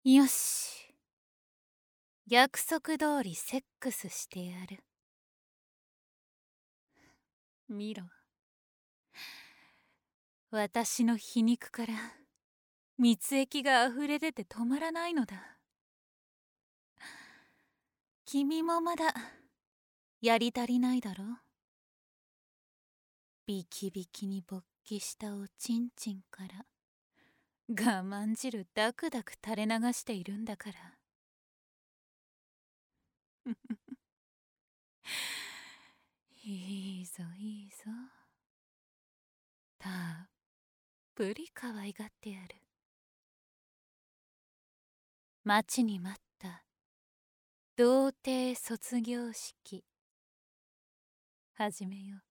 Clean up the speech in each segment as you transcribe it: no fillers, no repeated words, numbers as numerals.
よし、約束通りセックスしてやる。見ろ、私の皮肉から蜜液があふれ出て止まらないのだ。君もまだやり足りないだろう。ビキビキに勃起したおちんちんから我慢汁ダクダク垂れ流しているんだから。いいぞいいぞ、たっぷり可愛がってやる。待ちに待った童貞卒業式、始めよう。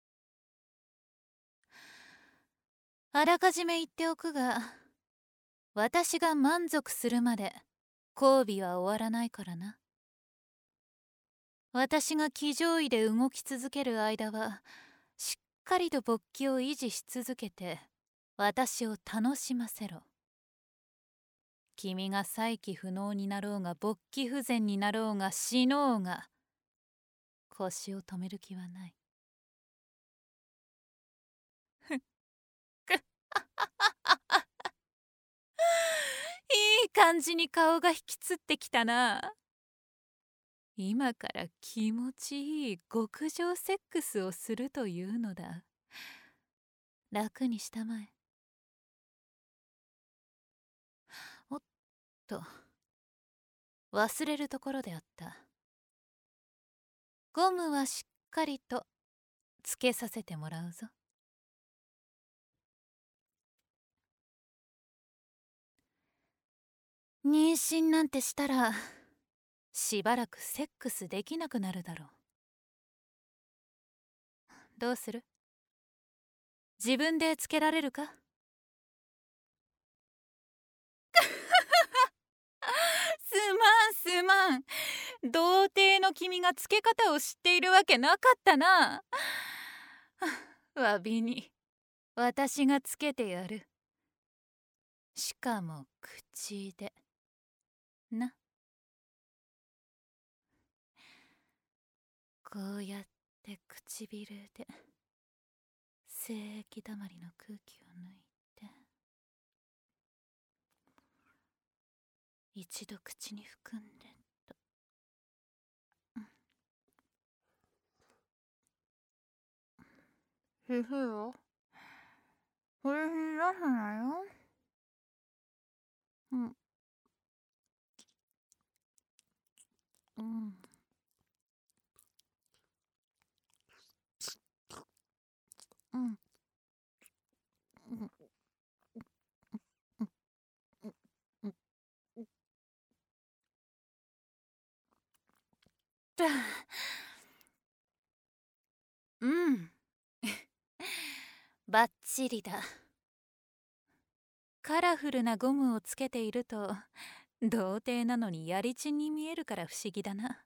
あらかじめ言っておくが、私が満足するまで交尾は終わらないからな。私が騎乗位で動き続ける間はしっかりと勃起を維持し続けて私を楽しませろ。君が再起不能になろうが勃起不全になろうが死のうが腰を止める気はない。いい感じに顔が引きつってきたな。今から気持ちいい極上セックスをするというのだ。楽にしたまえ。おっと、忘れるところであった。ゴムはしっかりとつけさせてもらうぞ。妊娠なんてしたらしばらくセックスできなくなるだろう。どうする？自分でつけられるか？すまん。童貞の君がつけ方を知っているわけなかったな。わびに私がつけてやる。しかも口でな。こうやって唇で精液だまりの空気を抜いて、一度口に含んでと。皮膚よ、これ出すなよ。うん。うん。うん。うん。うん。うん。バッチリだ。カラフルなゴムをつけていると童貞なのにやりちんに見えるから不思議だな。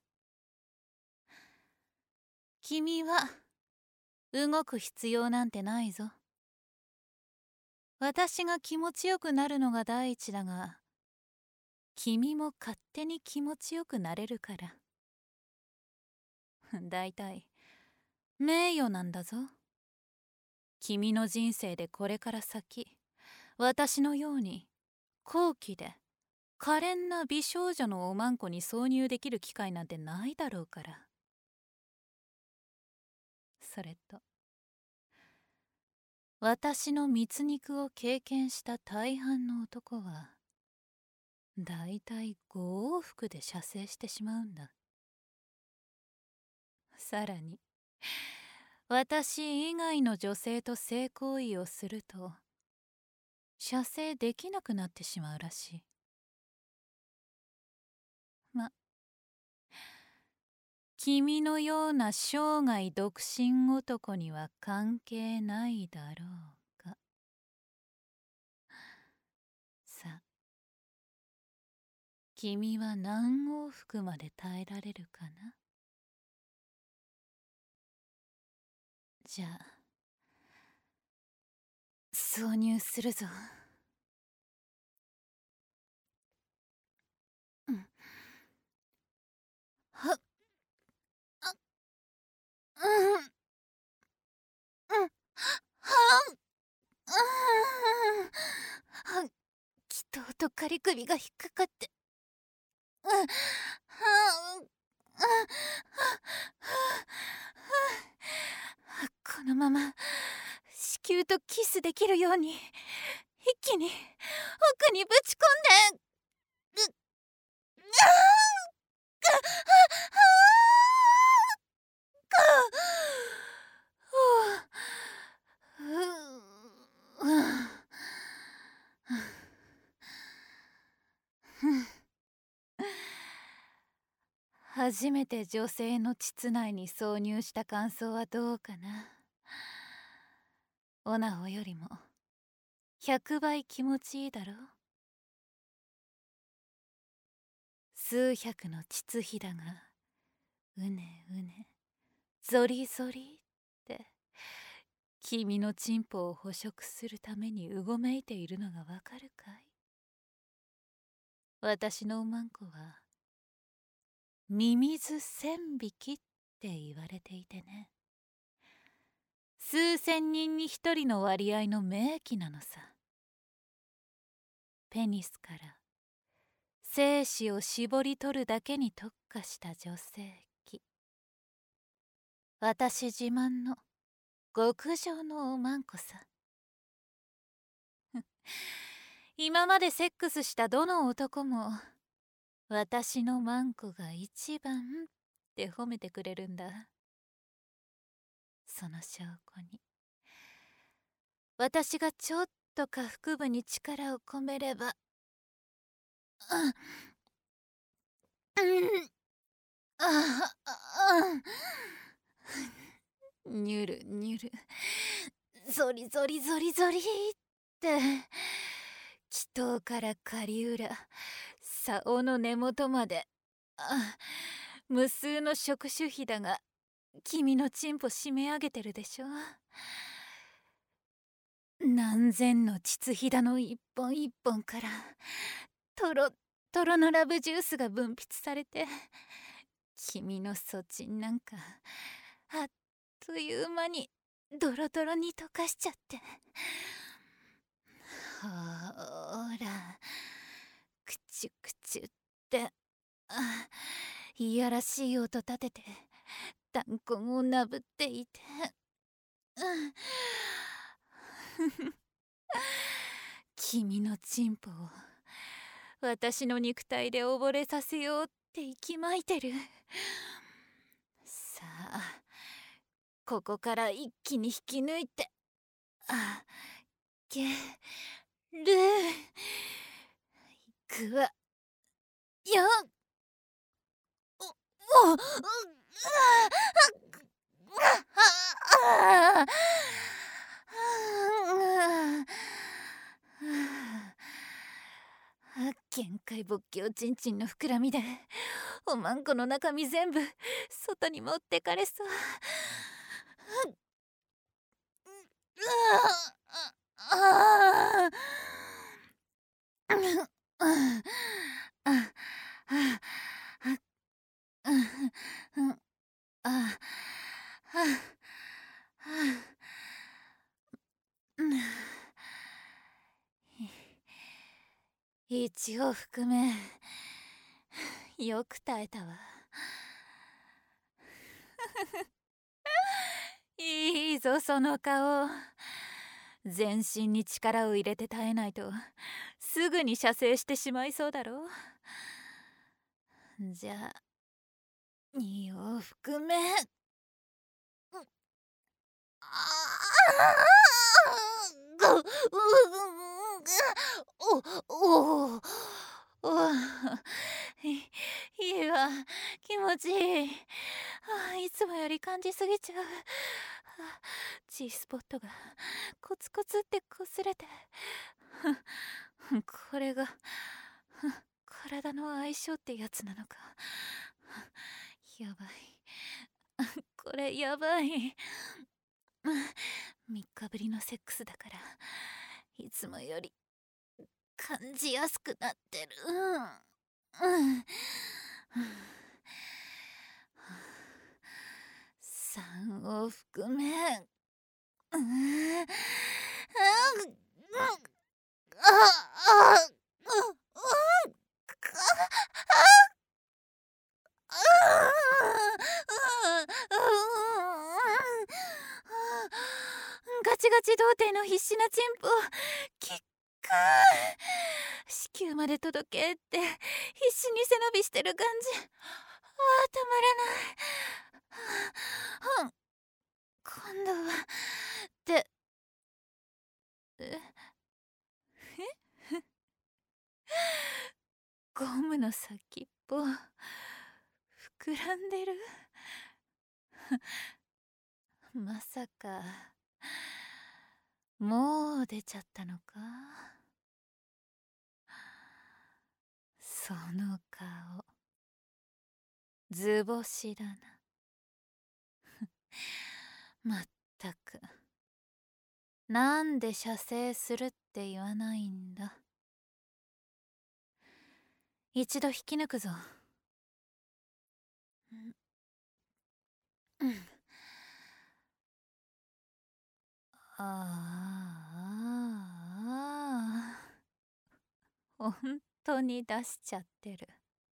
君は動く必要なんてないぞ。私が気持ちよくなるのが第一だが、君も勝手に気持ちよくなれるから。だいたい名誉なんだぞ。君の人生でこれから先、私のように高貴で可憐な美少女のおまんこに挿入できる機会なんてないだろうから。それと私の蜜肉を経験した大半の男はだいたい5往復で射精してしまうんだ。さらに私以外の女性と性行為をすると射精できなくなってしまうらしい。ま、君のような生涯独身男には関係ないだろうが。さあ、君は何往復まで耐えられるかな。じゃあ挿入するぞ。 はあうんうんはうん祈祷と仮首が引っかかってうんはうんこのまま子宮とキスできるように一気に奥にぶち込んで初めて女性の膣内に挿入した感想はどうかな。オナホよりも100倍気持ちいいだろう。数百の膣ひだがうねうねゾリゾリって君のチンポを捕食するためにうごめいているのがわかるかい？私のおまんこはミミズ1000匹って言われていてね、数千人に一人の割合の名器なのさ。ペニスから精子を絞り取るだけに特化した女性器。私自慢の極上のおまんこさ。今までセックスしたどの男も私のマンコが一番って褒めてくれるんだ。その証拠に私がちょっと下腹部に力を込めればニュルニュルゾリゾリゾリゾリって祈祷から狩浦竿の根元まで無数の触手ひだが君のチンポ締め上げてるでしょ。何千の膣ひだの一本一本からトロットロのラブジュースが分泌されて君のそちんなんかあっという間にドロドロに溶かしちゃって、ほらクチュクチュっていやらしい音立てて弾痕をなぶっていて君のチンポを私の肉体で溺れさせようって息巻いてる。さあここから一気に引き抜いてげるいくわよっおっ限界勃起おちんちんの膨らみでおまんこの中身全部外に持ってかれそう。一応含めよく耐えたわ。いいぞその顔。全身に力を入れて耐えないとすぐに射精してしまいそうだろう。じゃあ2往復目おいいわ気持ちいい。いつもより感じすぎちゃう。G スポットがコツコツって擦れてこれが体の相性ってやつなのか。やばいこれやばい。3日ぶりのセックスだからいつもより感じやすくなってる。 3を含めガチガチ童貞の必死なチンポキック子宮まで届けって必死に背伸びしてる感じ。たまらない。今度はでゴムの先っぽ膨らんでる。まさかもう出ちゃったのか。その顔図星だな。まったくなんで射精するって言わないんだ。一度引き抜くぞ。本当に出しちゃってる。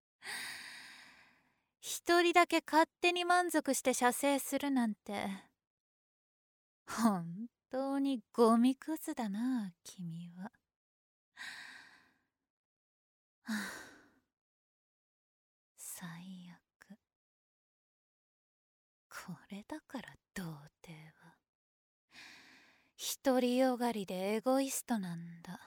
一人だけ勝手に満足して射精するなんて本当にゴミクズだな、君は。最悪。これだから童貞は独りよがりでエゴイストなんだ。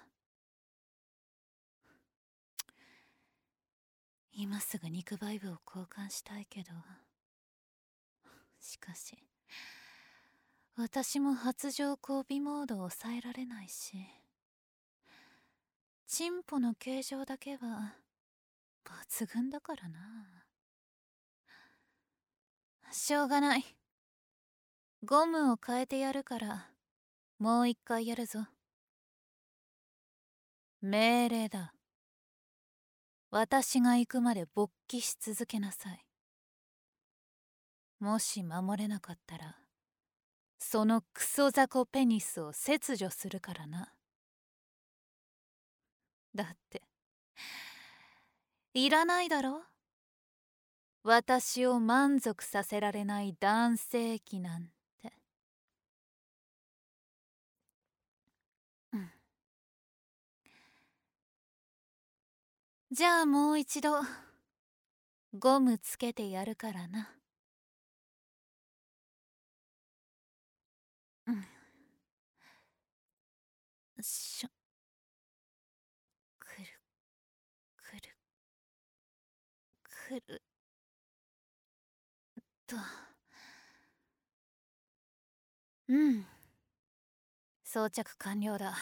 今すぐ肉バイブを交換したいけど、しかし私も発情交尾モードを抑えられないし、チンポの形状だけは抜群だからな。しょうがない。ゴムを変えてやるからもう一回やるぞ。命令だ。私が行くまで勃起し続けなさい。もし守れなかったらそのクソ雑魚ペニスを切除するからな。だっていらないだろ、私を満足させられない男性器なんて。じゃあもう一度ゴムつけてやるからな。しょ、くるくるくると。装着完了だ。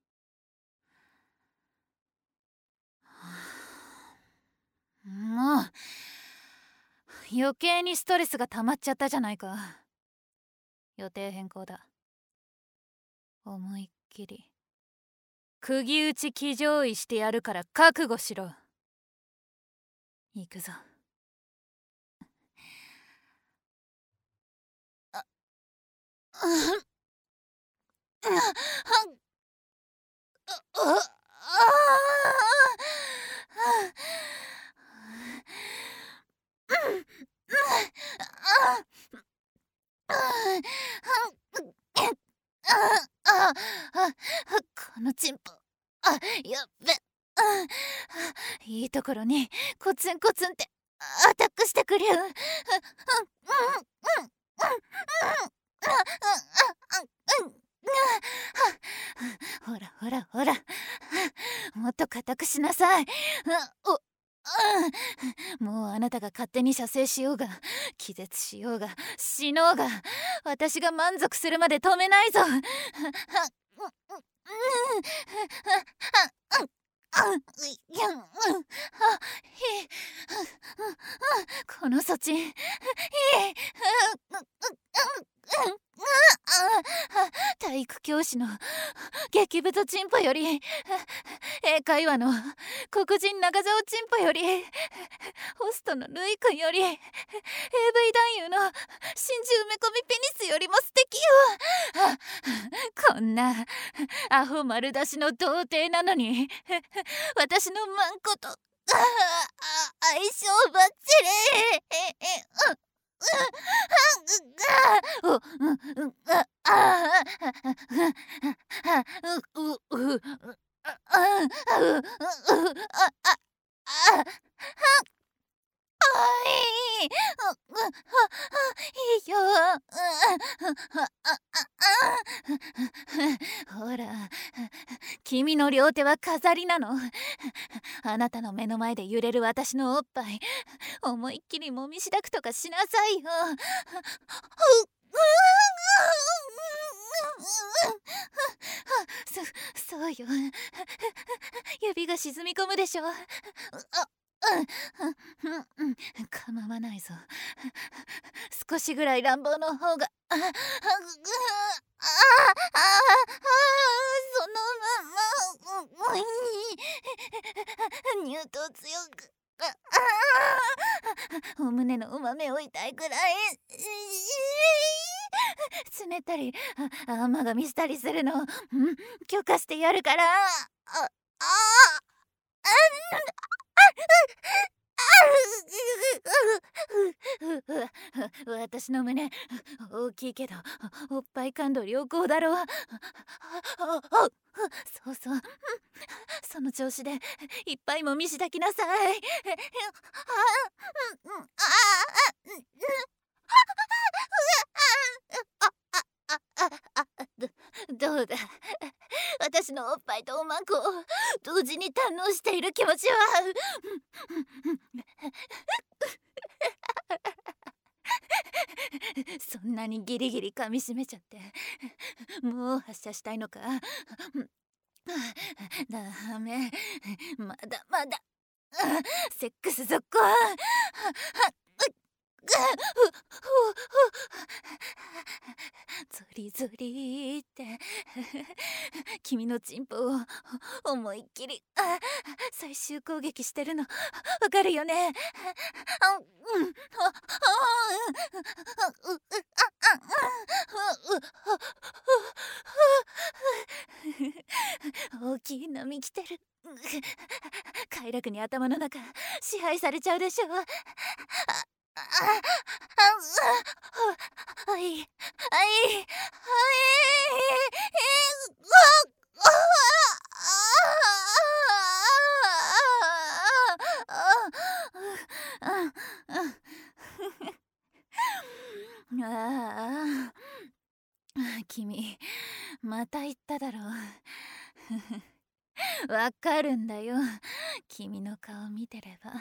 もう余計にストレスが溜まっちゃったじゃないか。予定変更だ。思いっきり釘打ち騎乗位してやるから覚悟しろ。行くぞ。このチンポ、やっべ。いいところにコツンコツンってアタックしてくれよ。ほらほらほら、もっと固くしなさい。もうあなたが勝手に射精しようが気絶しようが死のうが私が満足するまで止めないぞ。この措置体育教師の激太チンポより英会話の黒人中澤チンポより、ホストのルイ君より、AV 男優の真珠埋め込みペニスよりも素敵よ。こんなアホ丸出しの童貞なのに、私のマンコと相性バッチリ。いいよ。ほら、君の両手は飾りなの。あなたの目の前で揺れる私のおっぱい、思いっきりもみしだくとかしなさいよ。そうよ。指が沈み込むでしょ。構わないぞ。少しぐらい乱暴の方が。そのまま乳頭強くお胸のうまめを痛いくらいつねったり甘がみしたりするの許可してやるから。私の胸大きいけどおっぱい感度良好だろう。そうそう、その調子でいっぱいもみしだきなさい。どうだ、私のおっぱいとおまんこを同時に堪能している気持ちは。そんなにギリギリ噛みしめちゃってもう発射したいのか。ダメ、まだまだセックス続行。ゾリゾリって君のチンポを思いっきり最終攻撃してるのわかるよね。大きい波来てる。快楽に頭の中支配されちゃうでしょ。はいはいはいああ、君また言っただろう。わかるんだよ、君の顔見てれば。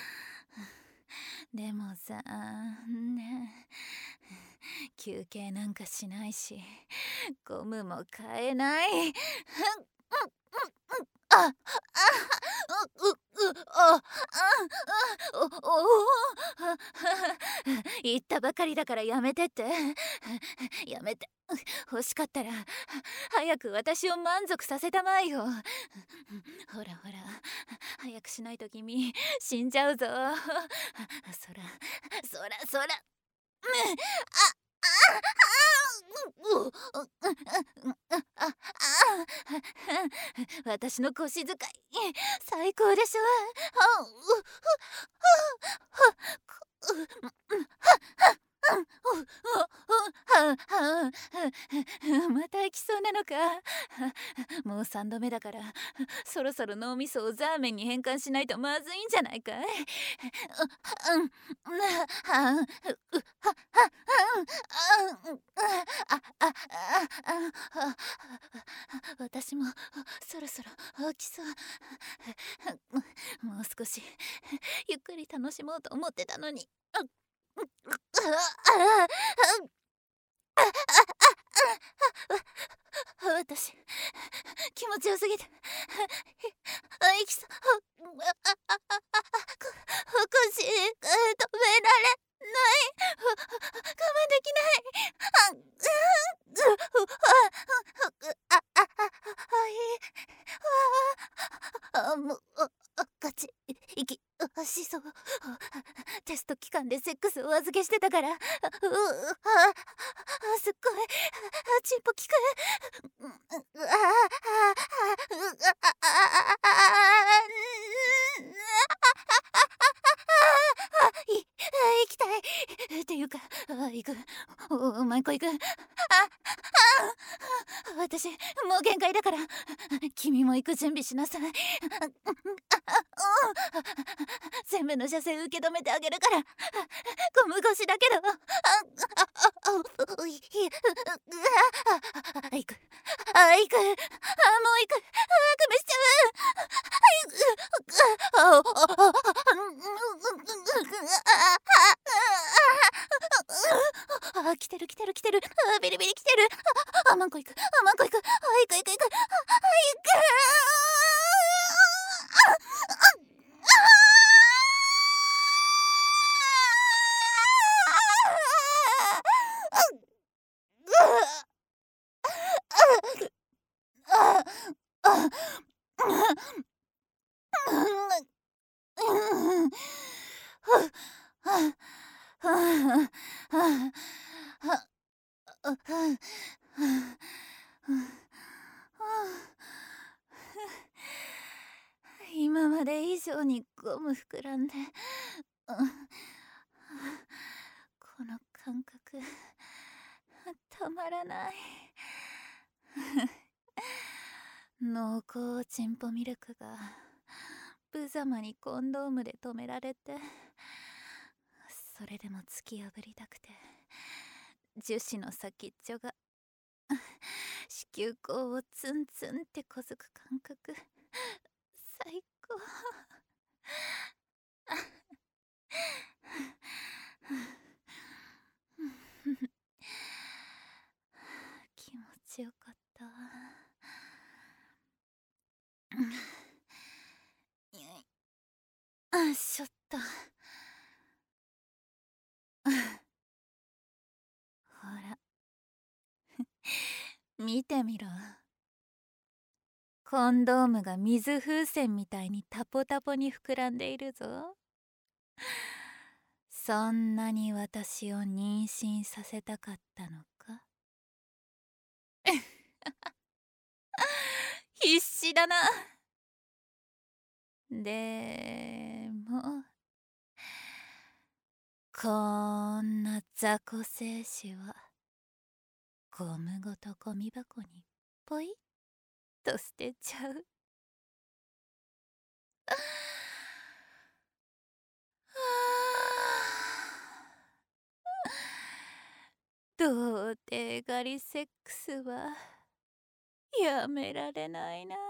でもさね、休憩なんかしないしゴムも買えない。言ったばかりだからやめてってやめて。欲しかったら早く私を満足させたまえよ。ほらほら早くしないと君死んじゃうぞ。そらそらそら私の腰使い最高でしょ。また行きそうなのか。もう3度目だからそろそろ脳みそをザーメンに変換しないとまずいんじゃないかい。私もそろそろ飽きそう。もう少しゆっくり楽しもうと思ってたのに。私気持ちよすぎて息さ腰止められない、我慢できない。 ガチ息しそう。テスト期間でセックスをお預けしてたから、すっごいチンポ効く。行きたいっていうか、行く。お前行く。私もう限界だから、君も行く準備しなさい。全部の射精受け止めてあげるから、ゴム越しだけど。行く。もう行く。グメしちゃう。来てる。ビリビリ来てる。マンコ行く。行く。今まで以上にゴム膨らんで、この感覚たまらない。濃厚チンポミルクが無様にコンドームで止められて、それでも突き破りたくて、樹脂の先っちょが子宮口をツンツンってこづく感覚、最高。気持ちよかった。しょった。ほら見てみろ。コンドームが水風船みたいにタポタポに膨らんでいるぞ。そんなに私を妊娠させたかったのか。必死だな。でもこんな雑魚精子はゴムごとゴミ箱にポイッと捨てちゃう。童貞狩りセックスはやめられないな。